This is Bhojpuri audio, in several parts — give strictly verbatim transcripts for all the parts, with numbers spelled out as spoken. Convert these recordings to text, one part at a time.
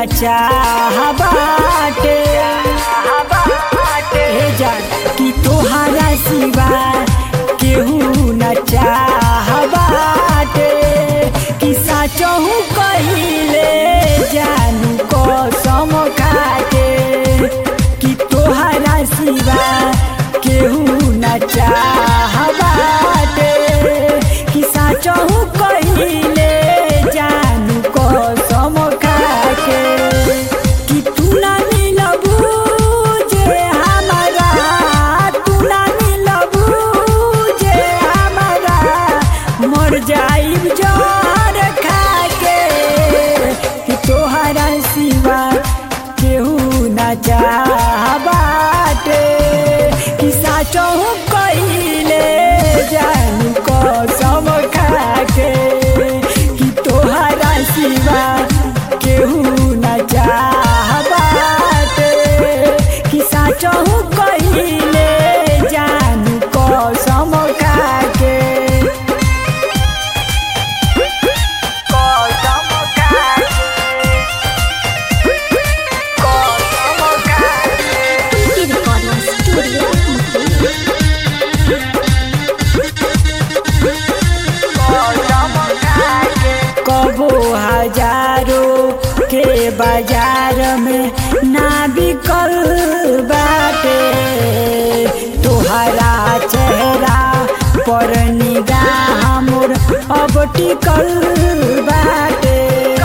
न चाहबाटे हे जान कि तोहरा सिवा केहू न चाहबाटे कि साचहु कहिले जानू कसम खाके कि तोहरा सिवा केहू न चाहबाटे कि साचहु कहिले जानू कसम खाके कि तू ना मिलबू जे हमारा तू ना मिलबू जे हमारा मर जाइब जहर खाके कि तोहरा सिवा केहू न चाहबाटे कि साचहु कहिले जानू कसम खाके कि तोहरा सिवा केहू न चाहबाटे कि साचहु कहिले जानू कसम खाके कबो हजारों के बाजार में ना बिकल बाटे तोहरा चेहरा पर निगाह मोर अब टिकल बाटे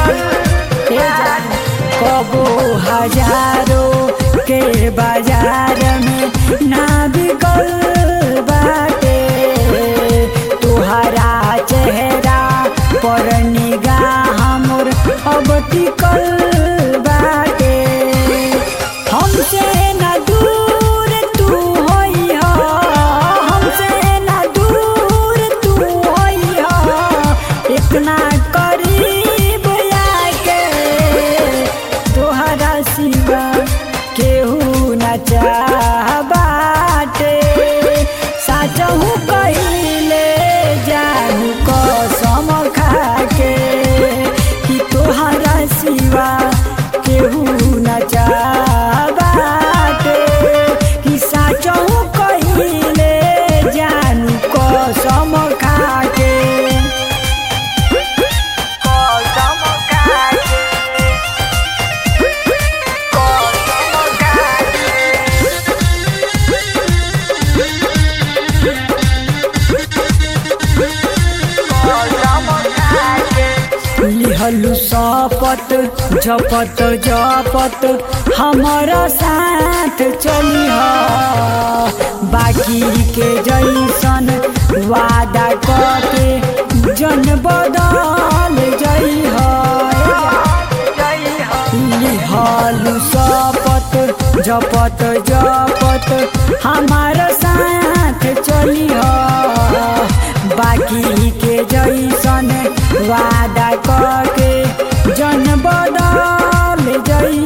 कबो हजारों के बाजार में ना बिकल बाटे तोहरा चेहरा पर निगाह मोर अब टिकल बाटे हमसे न दूर तू होई हो हमसे न दूर तू होई हो इतना करीब आके तोहरा सिवा केहू न चाहबाटे साचहु कहिले जानू कसम खाके कि तोहरा सिवा केहू न चाहबाटे कि साचहु कहिले जानू कसम खाके कसम खाके लिहलु शपथ जपत जपत हमारा साथ चली बाकी के जैसन वादा करके जन बदल जई लिहलु शपथ जपत जपत हमारा साथ चली बाकी के जैसन वादा करके जन बदल जई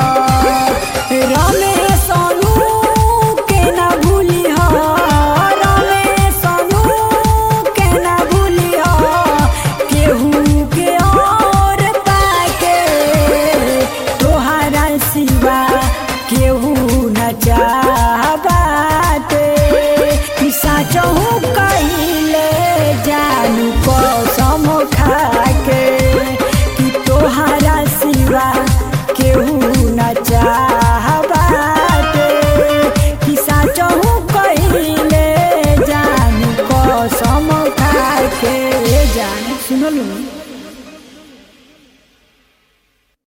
रमेश अनु के न भूली रमेश अनु के न भूली केहू के और पाके तोहरा सिवा केहू न चाहबाटे कि साचहु कहिले जानू कसम